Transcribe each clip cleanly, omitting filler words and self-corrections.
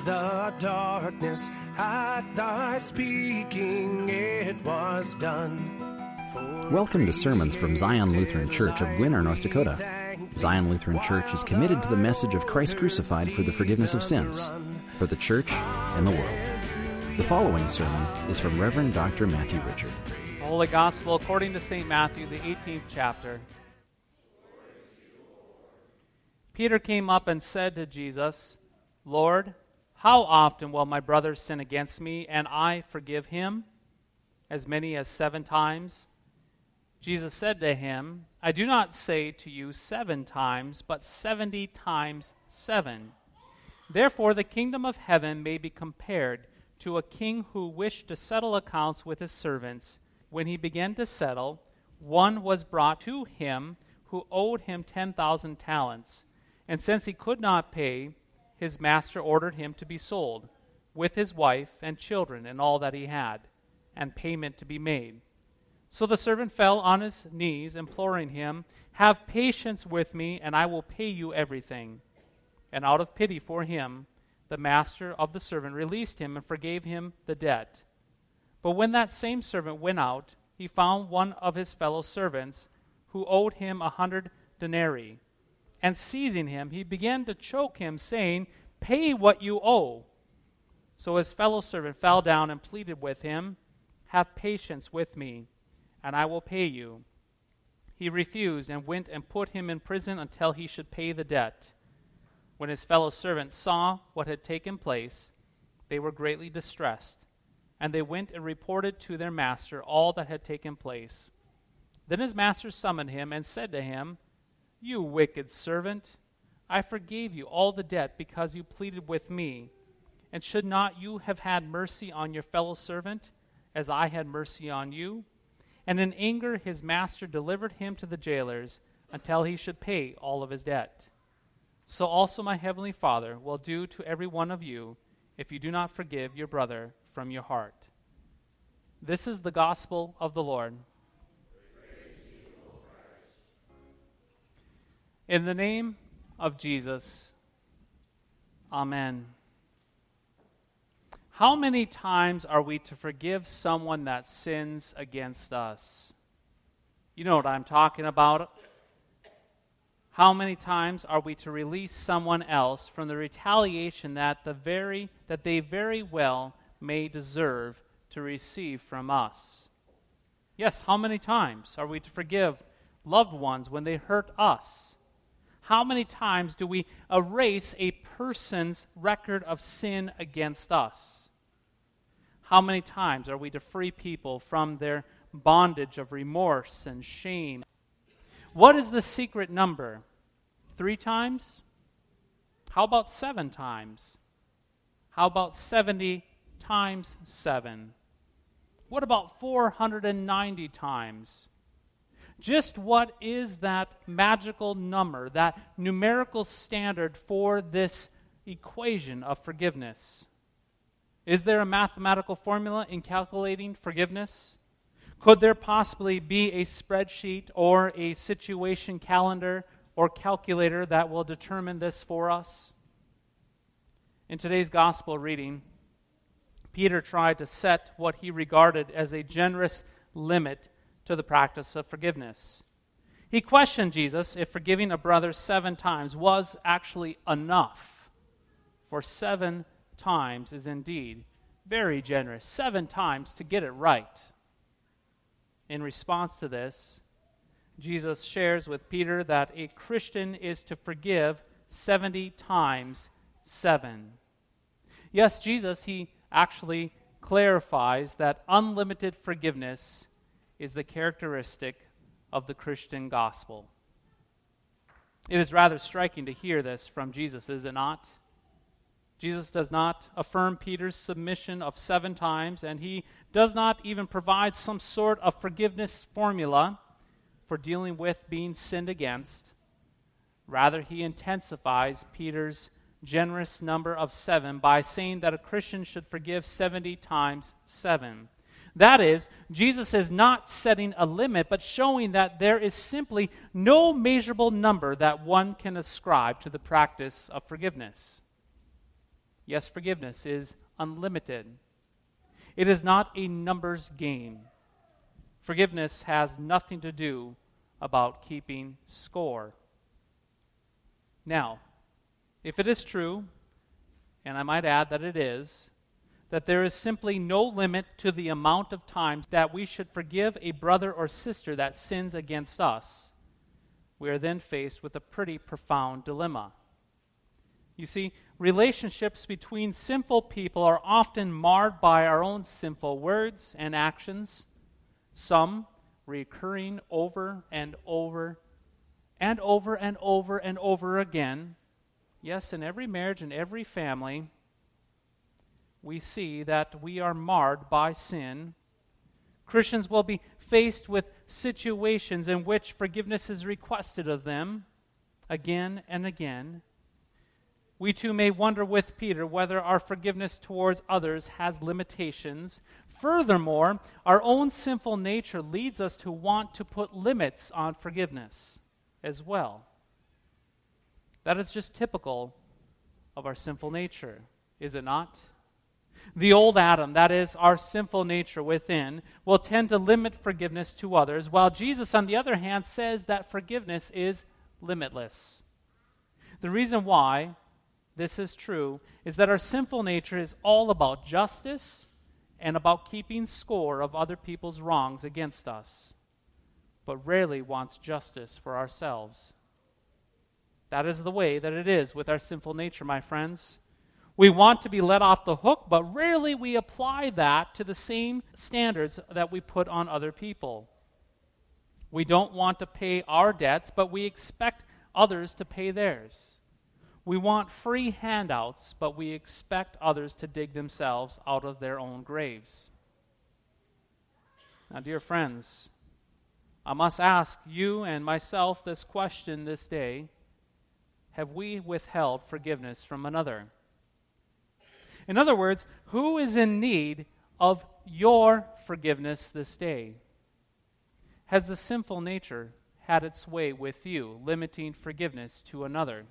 the darkness, at thy speaking it was done. Welcome to sermons from Zion Lutheran Church of Gwinner, North Dakota. Zion Lutheran Church is committed to the message of Christ crucified for the forgiveness of sins, for the church and the world. The following sermon is from Reverend Dr. Matthew Richard. The Holy Gospel according to St. Matthew, the 18th chapter. Peter came up and said to Jesus, Lord, how often will my brother sin against me, and I forgive him? As many as 7 times? Jesus said to him, I do not say to you 7 times, but 70 times 7. Therefore the kingdom of heaven may be compared to a king who wished to settle accounts with his servants. When he began to settle, one was brought to him who owed him 10,000 talents. And since he could not pay, his master ordered him to be sold, with his wife and children and all that he had, and payment to be made. So the servant fell on his knees, imploring him, Have patience with me, and I will pay you everything. And out of pity for him, the master of the servant released him and forgave him the debt. But when that same servant went out, he found one of his fellow servants who owed him 100 denarii. And seizing him, he began to choke him, saying, Pay what you owe. So his fellow servant fell down and pleaded with him, Have patience with me, and I will pay you. He refused and went and put him in prison until he should pay the debt. When his fellow servants saw what had taken place, they were greatly distressed, and they went and reported to their master all that had taken place. Then his master summoned him and said to him, You wicked servant, I forgave you all the debt because you pleaded with me. And should not you have had mercy on your fellow servant, as I had mercy on you? And in anger his master delivered him to the jailers until he should pay all of his debt. So also my heavenly Father will do to every one of you if you do not forgive your brother from your heart. This is the gospel of the Lord. In the name of Jesus, Amen. How many times are we to forgive someone that sins against us? You know what I'm talking about. How many times are we to release someone else from the retaliation that they very well may deserve to receive from us? Yes, how many times are we to forgive loved ones when they hurt us? How many times do we erase a person's record of sin against us? How many times are we to free people from their bondage of remorse and shame? What is the secret number? 3 times? How about 7 times? How about 70 times 7? What about 490 times? Just what is that magical number, that numerical standard for this equation of forgiveness? Is there a mathematical formula in calculating forgiveness? Could there possibly be a spreadsheet or a situation calendar or calculator that will determine this for us? In today's gospel reading, Peter tried to set what he regarded as a generous limit to the practice of forgiveness. He questioned Jesus if forgiving a brother 7 times was actually enough. For 7 times is indeed very generous. 7 times to get it right. In response to this, Jesus shares with Peter that a Christian is to forgive 70 times 7. Yes, Jesus, he actually clarifies that unlimited forgiveness is the characteristic of the Christian gospel. It is rather striking to hear this from Jesus, is it not? Jesus does not affirm Peter's submission of 7 times, and he does not even provide some sort of forgiveness formula for dealing with being sinned against. Rather, he intensifies Peter's generous number of 7 by saying that a Christian should forgive 70 times 7. That is, Jesus is not setting a limit, but showing that there is simply no measurable number that one can ascribe to the practice of forgiveness. Yes, forgiveness is unlimited. It is not a numbers game. Forgiveness has nothing to do about keeping score. Now, if it is true, and I might add that it is, that there is simply no limit to the amount of times that we should forgive a brother or sister that sins against us, we are then faced with a pretty profound dilemma. You see, relationships between sinful people are often marred by our own sinful words and actions, some recurring over and over and over and over and over again. Yes, in every marriage and every family, we see that we are marred by sin. Christians will be faced with situations in which forgiveness is requested of them again and again. We too may wonder with Peter whether our forgiveness towards others has limitations. Furthermore, our own sinful nature leads us to want to put limits on forgiveness as well. That is just typical of our sinful nature, is it not? The old Adam, that is our sinful nature within, will tend to limit forgiveness to others, while Jesus, on the other hand, says that forgiveness is limitless. The reason why this is true is that our sinful nature is all about justice and about keeping score of other people's wrongs against us, but rarely wants justice for ourselves. That is the way that it is with our sinful nature, my friends. We want to be let off the hook, but rarely we apply that to the same standards that we put on other people. We don't want to pay our debts, but we expect others to pay theirs. We want free handouts, but we expect others to dig themselves out of their own graves. Now, dear friends, I must ask you and myself this question this day: have we withheld forgiveness from another? In other words, who is in need of your forgiveness this day? Has the sinful nature had its way with you, limiting forgiveness to another?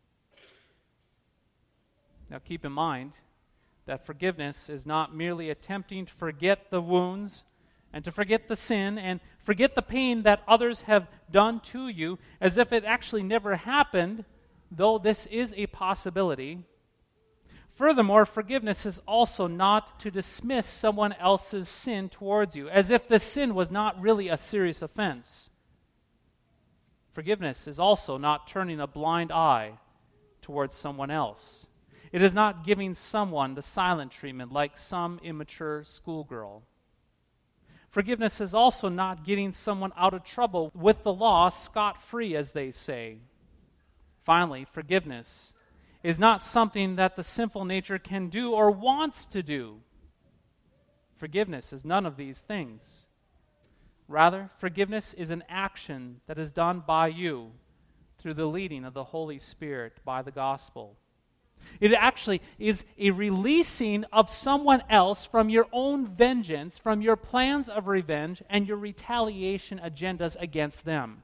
Now keep in mind that forgiveness is not merely attempting to forget the wounds and to forget the sin and forget the pain that others have done to you as if it actually never happened, though this is a possibility. Furthermore, forgiveness is also not to dismiss someone else's sin towards you, as if the sin was not really a serious offense. Forgiveness is also not turning a blind eye towards someone else. It is not giving someone the silent treatment like some immature schoolgirl. Forgiveness is also not getting someone out of trouble with the law scot-free, as they say. Finally, forgiveness is not something that the sinful nature can do or wants to do. Forgiveness is none of these things. Rather, forgiveness is an action that is done by you through the leading of the Holy Spirit by the gospel. It actually is a releasing of someone else from your own vengeance, from your plans of revenge and your retaliation agendas against them.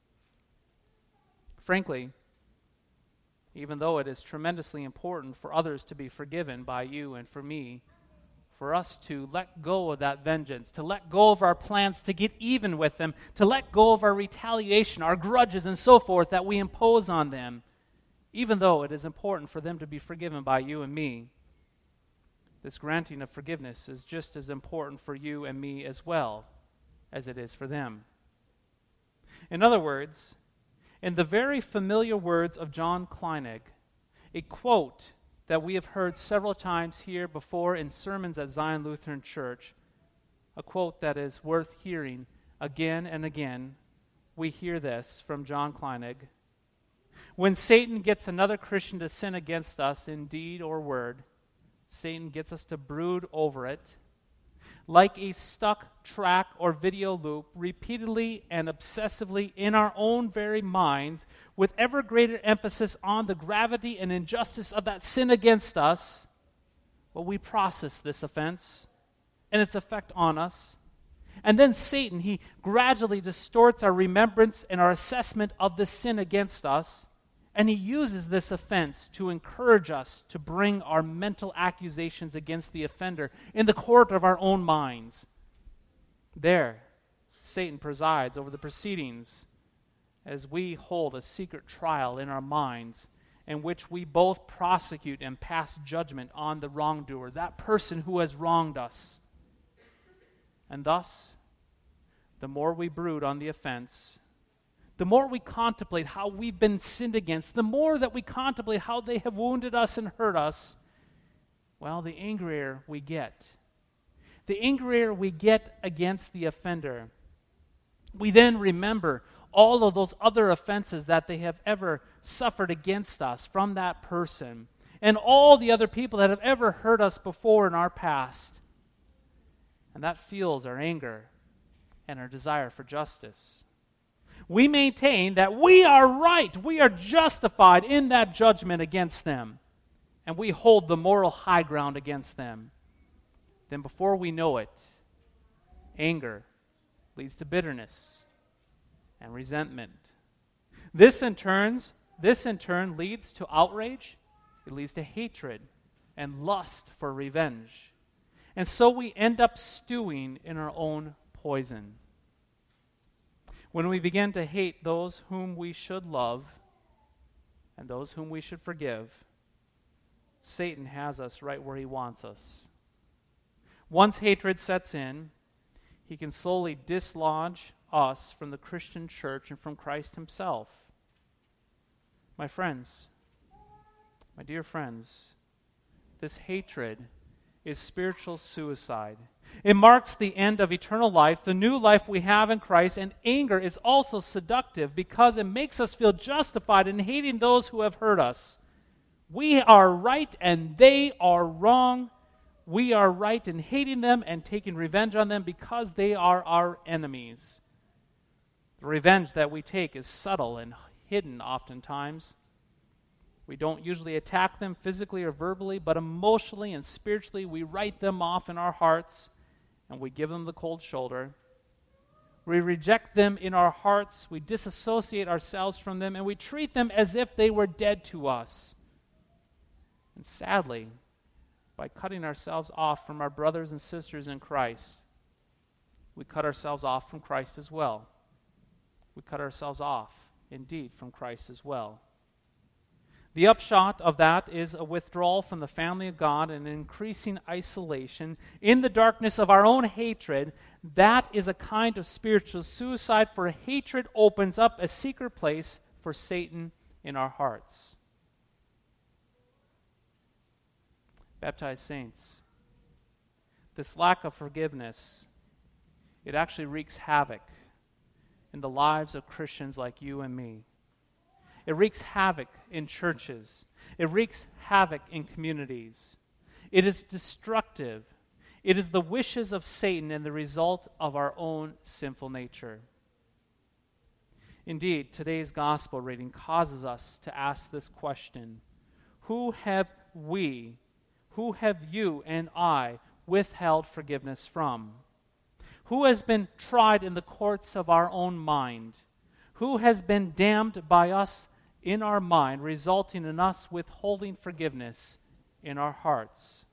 Frankly, even though it is tremendously important for others to be forgiven by you and for me, for us to let go of that vengeance, to let go of our plans to get even with them, to let go of our retaliation, our grudges and so forth that we impose on them, even though it is important for them to be forgiven by you and me, this granting of forgiveness is just as important for you and me as well as it is for them. In other words, in the very familiar words of John Kleinig, a quote that we have heard several times here before in sermons at Zion Lutheran Church, a quote that is worth hearing again and again, we hear this from John Kleinig: when Satan gets another Christian to sin against us in deed or word, Satan gets us to brood over it, like a stuck track or video loop, repeatedly and obsessively in our own very minds, with ever greater emphasis on the gravity and injustice of that sin against us. Well, we process this offense and its effect on us. And then Satan, he gradually distorts our remembrance and our assessment of the sin against us. And he uses this offense to encourage us to bring our mental accusations against the offender in the court of our own minds. There, Satan presides over the proceedings as we hold a secret trial in our minds in which we both prosecute and pass judgment on the wrongdoer, that person who has wronged us. And thus, the more we brood on the offense, the more we contemplate how we've been sinned against, the more that we contemplate how they have wounded us and hurt us, well, the angrier we get. The angrier we get against the offender. We then remember all of those other offenses that they have ever suffered against us from that person, and all the other people that have ever hurt us before in our past. And that fuels our anger and our desire for justice. We maintain that we are right, we are justified in that judgment against them, and we hold the moral high ground against them. Then before we know it, anger leads to bitterness and resentment. This in turn leads to outrage, it leads to hatred and lust for revenge. And so we end up stewing in our own poison. When we begin to hate those whom we should love and those whom we should forgive, Satan has us right where he wants us. Once hatred sets in, he can slowly dislodge us from the Christian church and from Christ himself. My friends, my dear friends, this hatred is spiritual suicide. It marks the end of eternal life, the new life we have in Christ, and anger is also seductive because it makes us feel justified in hating those who have hurt us. We are right and they are wrong. We are right in hating them and taking revenge on them because they are our enemies. The revenge that we take is subtle and hidden oftentimes. We don't usually attack them physically or verbally, but emotionally and spiritually we write them off in our hearts and we give them the cold shoulder. We reject them in our hearts, we disassociate ourselves from them, and we treat them as if they were dead to us. And sadly, by cutting ourselves off from our brothers and sisters in Christ, we cut ourselves off from Christ as well. We cut ourselves off, indeed, from Christ as well. The upshot of that is a withdrawal from the family of God and an increasing isolation in the darkness of our own hatred. That is a kind of spiritual suicide, for hatred opens up a secret place for Satan in our hearts. Baptized saints, this lack of forgiveness, it actually wreaks havoc in the lives of Christians like you and me. It wreaks havoc in churches. It wreaks havoc in communities. It is destructive. It is the wishes of Satan and the result of our own sinful nature. Indeed, today's gospel reading causes us to ask this question: who have you and I withheld forgiveness from? Who has been tried in the courts of our own mind? Who has been damned by us in our mind, resulting in us withholding forgiveness in our hearts?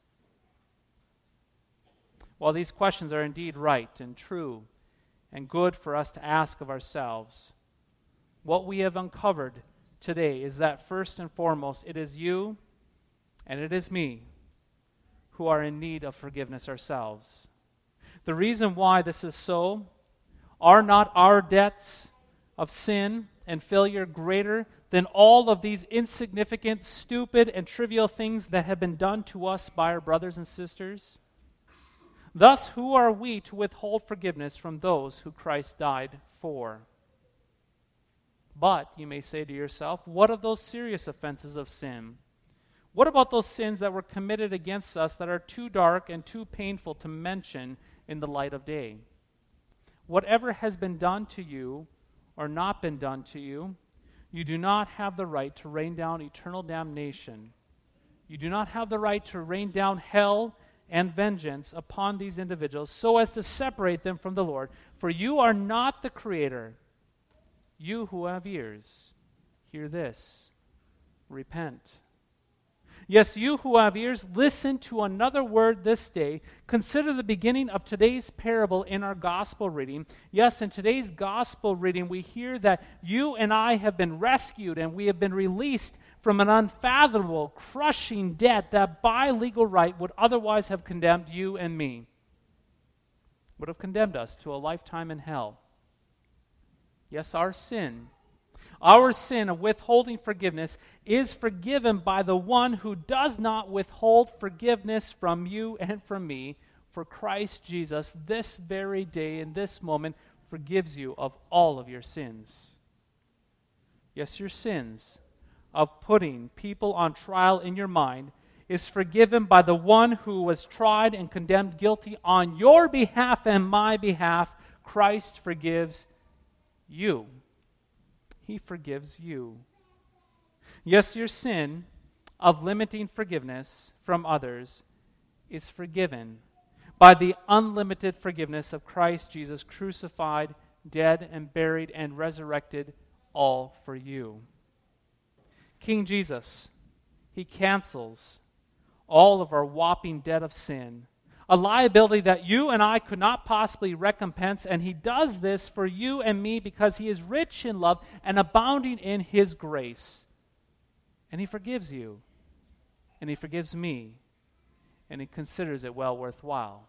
While these questions are indeed right and true and good for us to ask of ourselves, what we have uncovered today is that first and foremost, it is you and it is me who are in need of forgiveness ourselves. The reason why this is so, are not our debts of sin and failure greater than all of these insignificant, stupid, and trivial things that have been done to us by our brothers and sisters? Thus, who are we to withhold forgiveness from those who Christ died for? But, you may say to yourself, what of those serious offenses of sin? What about those sins that were committed against us that are too dark and too painful to mention in the light of day? Whatever has been done to you or not been done to you, you do not have the right to rain down eternal damnation. You do not have the right to rain down hell and vengeance upon these individuals so as to separate them from the Lord. For you are not the Creator. You who have ears, hear this. repent. Yes, you who have ears, listen to another word this day. Consider the beginning of today's parable in our gospel reading. Yes, in today's gospel reading, we hear that you and I have been rescued and we have been released from an unfathomable, crushing debt that by legal right would otherwise have condemned you and me, would have condemned us to a lifetime in hell. Yes, our sin of withholding forgiveness is forgiven by the one who does not withhold forgiveness from you and from me, for Christ Jesus this very day, in this moment, forgives you of all of your sins. Yes, your sins of putting people on trial in your mind is forgiven by the one who was tried and condemned guilty on your behalf and my behalf. Christ forgives you. He forgives you. Yes, your sin of limiting forgiveness from others is forgiven by the unlimited forgiveness of Christ Jesus, crucified, dead, and buried, and resurrected, all for you. King Jesus, he cancels all of our whopping debt of sin, a liability that you and I could not possibly recompense, and he does this for you and me because he is rich in love and abounding in his grace. And he forgives you, and he forgives me, and he considers it well worthwhile.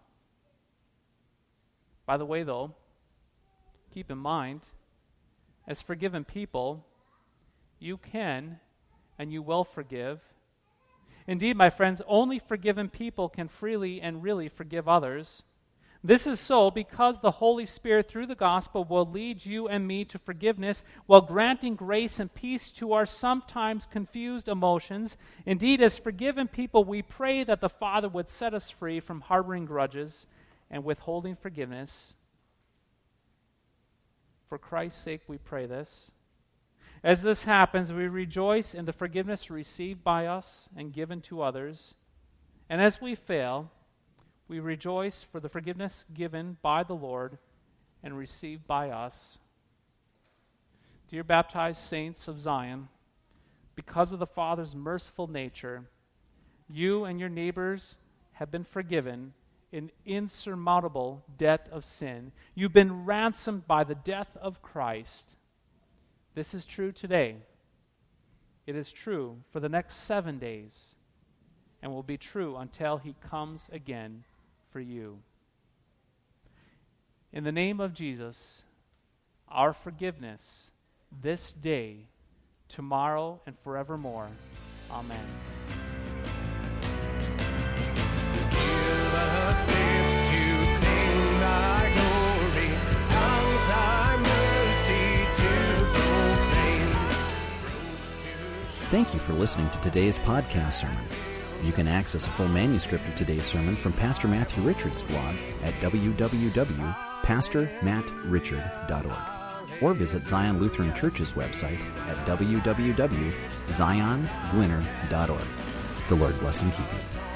By the way, though, keep in mind, as forgiven people, you can and you will forgive. Indeed, my friends, only forgiven people can freely and really forgive others. This is so because the Holy Spirit, through the gospel, will lead you and me to forgiveness while granting grace and peace to our sometimes confused emotions. Indeed, as forgiven people, we pray that the Father would set us free from harboring grudges and withholding forgiveness. For Christ's sake, we pray this. As this happens, we rejoice in the forgiveness received by us and given to others. And as we fail, we rejoice for the forgiveness given by the Lord and received by us. Dear baptized saints of Zion, because of the Father's merciful nature, you and your neighbors have been forgiven an insurmountable debt of sin. You've been ransomed by the death of Christ. This is true today. It is true for the next 7 days and will be true until he comes again for you. In the name of Jesus, our forgiveness this day, tomorrow, and forevermore. Amen. Give us lips to sing thy glory, tongues thy mercy to proclaim. Thank you for listening to today's podcast sermon. You can access a full manuscript of today's sermon from Pastor Matthew Richard's blog at www.pastormattrichard.org or visit Zion Lutheran Church's website at www.ziongwinner.org. The Lord bless and keep you.